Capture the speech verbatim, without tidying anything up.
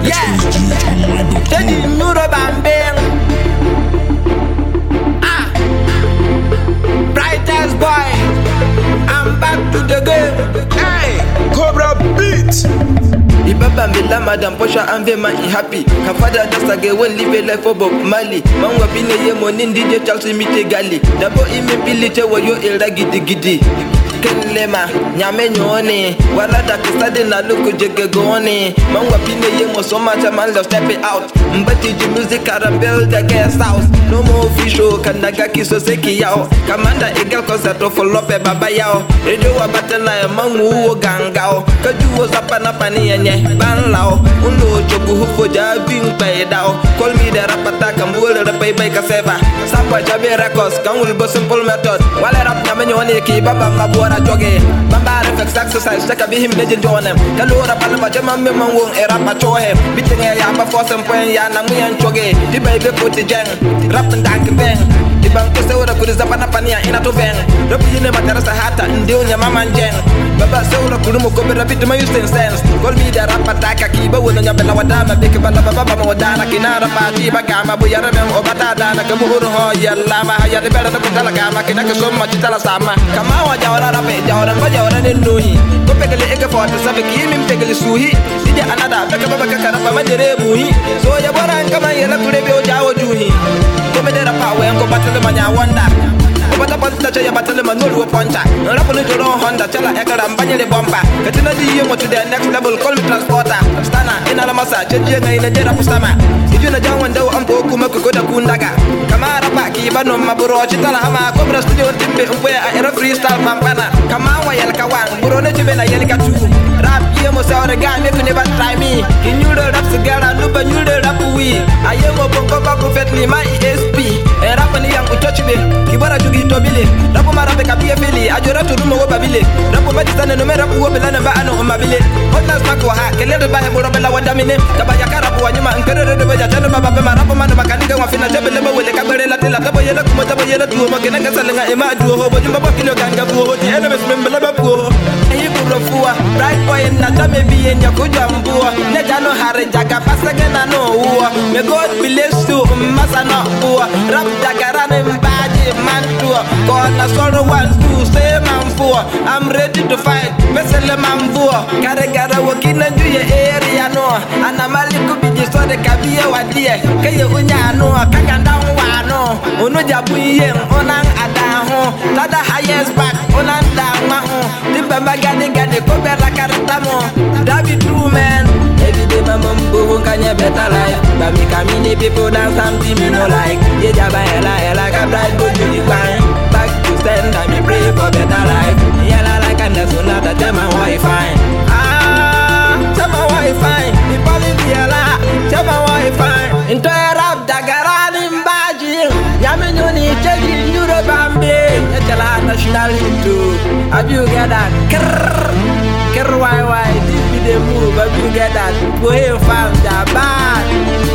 Yeah, Teddy Nuro Bambang. Ah, brightest boy. I'm back to the game. Hey, Cobra Beat. Ibaba Mila Madam Posha and Vema I happy. Her father just a girl won't live a life for Bob Mali. Man wapine ye monin D J Chelsea mite gali. Dabo ime pilite wa yo ira gidi gidi. Ken lema nyame nyone wala da kistade na luku jege gone. Man wapine ye mo so much man love step it out. Mbati ji music and build the guest house. No more official kanaga kiso seki yao. Kamanda egal concert for lope baba yao. Radio wa batela man wo gangao. Kaju was up and up and yenye ban lao. Uno choku hufo jabing pay dao. Call me the rapata kambule rapay by kaseva. Samba jabe records kan will bo simple method. Wale rap nyame nyone ki baba mabora joge. Bamba reflex exercise check be him legend on them. Kalora palaba jama me man won e rapa chohe. Biting e ya ba force point ya na muyan choge. Di baby put jeng. Rap and dank bang. Di bang ko se ora kuriza pana pania ina to bang. Rap yine matarasa hata ndio nyama manjeng. Baba se ora kurumo ko be rapid my use sense. Call me the rapataka kiba wona nyabela wadama beke bala baba baba wadana kinara pati bagama buyara mem obata na kamuhuru ho yalla ma ya de bela ko tala gama kinaka so ma tala sama kama wa jawara rape jawara ba jawara ne nuhi ko pegele eke forty sabe ki mim pegele suhi sije anada beke baba kakara ba majere muhi so ya bora kama yela kurebe o jawo juhi ko me dera pa we ko batale manya wanda Bata bata cha ya batale manuru poncha Rapo no joro Honda chala ekara mbanye le bomba Katina di yemo to the next level call me transporter Stana ina la masa cheje nga ina jera kusama Iju na jangwa ndao ampo kuma kukoda kundaga Kama rapa ki bano maburo chitala hama Cobra studio timbe umpwe a era freestyle pampana Kama wa yel kawan buro ne chibe na yel katu Rap yemo sa ore guy make you never try me Kinyude rap sigara nuba nyude rap we Ayemo bongo babu fetli my E S P E rap ni yang utochibe Kibara jugi tobile rapo marabe kapiye fili ajora turumo wo babile rapo badisane no mera wo belana ba ano mabile hotlas mako ha kelere ba hebo robela wadamine kabaya karapo wanyuma nkerere de beja tano baba be marapo mano makaniga wa fina tebele ba wele kabere la tela tabo yela kuma tabo yela tuo makena ngasalenga ema duo ho bojumba ba kilo ganga buo di enemies membele ba buo ayi buro fuwa bright boy na tame bi enya kujambua ne jano hare jaga pasage na no uwa me god bless you masana uwa rap jagarane mbaji man Gonna solo one, two, say man four I'm ready to fight, mesele man four Kare kare wakina nju ye area no Anamali kubi jisode kabiye wadie Keye unya no, kakanda uwa no Unu jabu yeng, onang adaho Tada highest back, onang dama ho Dimba magani gani kubera karitamo David true man Every day my mum go kanya better life But me kamini people dance something me no like Ye jaba hela hela ka bright go to the grind Back to stand and me pray for better life Yella like a nesuna that tell my wife fine Ah, tell my wife fine The police yella, tell my wife fine Into a rap dagarani mbaji Yami nyoni cheji nyuro bambi Yetela national into Have you get that? Krrrr Kerr why why, this be the move, have you get that? Go ahead and find that bad